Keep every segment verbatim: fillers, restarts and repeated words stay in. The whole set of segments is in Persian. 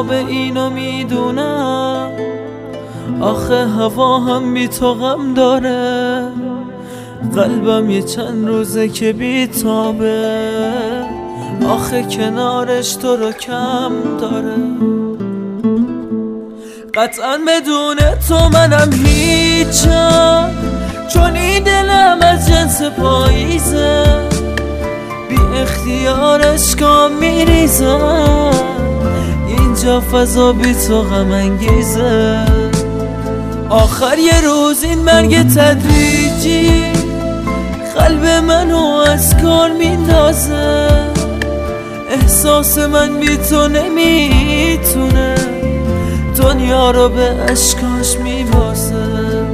خواب اینو میدونم، آخه هوا هم بی تو غم داره، قلبم یه چند روزه که بی تابه، آخه کنارش تو رو کم داره. قطعا بدون تو منم هیچم، چون این دلم از جنس پاییزه، بی اختیار اشکام میریزم، اینجا فضا بی تو غم انگیزه. آخر یه روز این مرگ تدریجی قلب منو از کار میندازه، احساس من بی تو نمیتونه دنیا رو به اشکاش میبازه،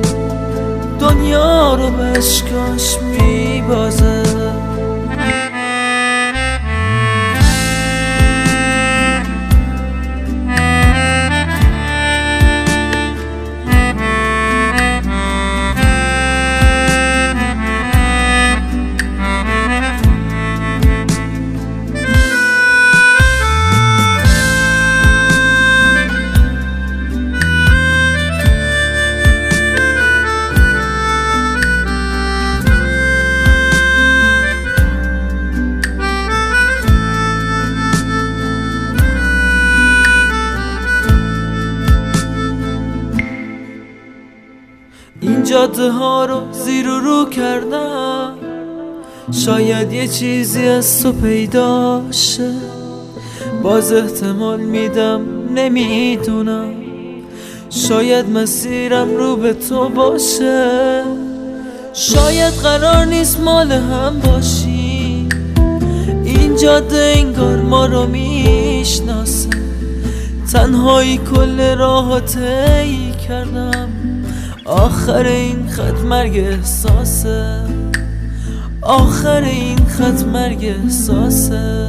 دنیا رو به اشکاش میبازه. این جاده ها رو زیر و رو کردم، شاید یه چیزی از تو پیدا شه، باز احتمال میدم نمیدونم، شاید مسیرم رو به تو باشه، شاید قرار نیست مال هم باشی، این جاده انگار ما رو میشناسه، تنهایی کل راه طی کردم، آخر این خط مرگ احساسه، آخر این خط مرگ احساسه.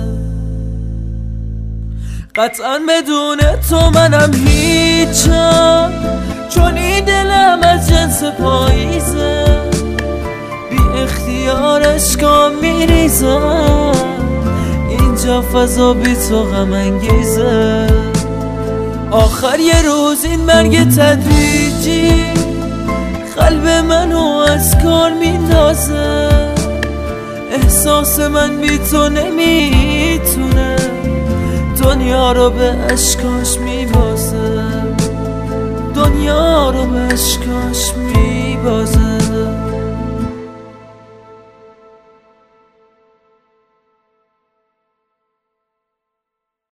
قطعا بدون تو منم هیچم، چون این دلم از جنس پاییزه، بی اختیار اشکام میریزم، اینجا فضا بی تو غم انگیزه. آخر یه روز این مرگ تدریجی قلب منو از کار میندازه، احساس من بی تو نمیتونه دنیا رو به اشکاش میبازه، دنیا رو به اشکاش میبازه.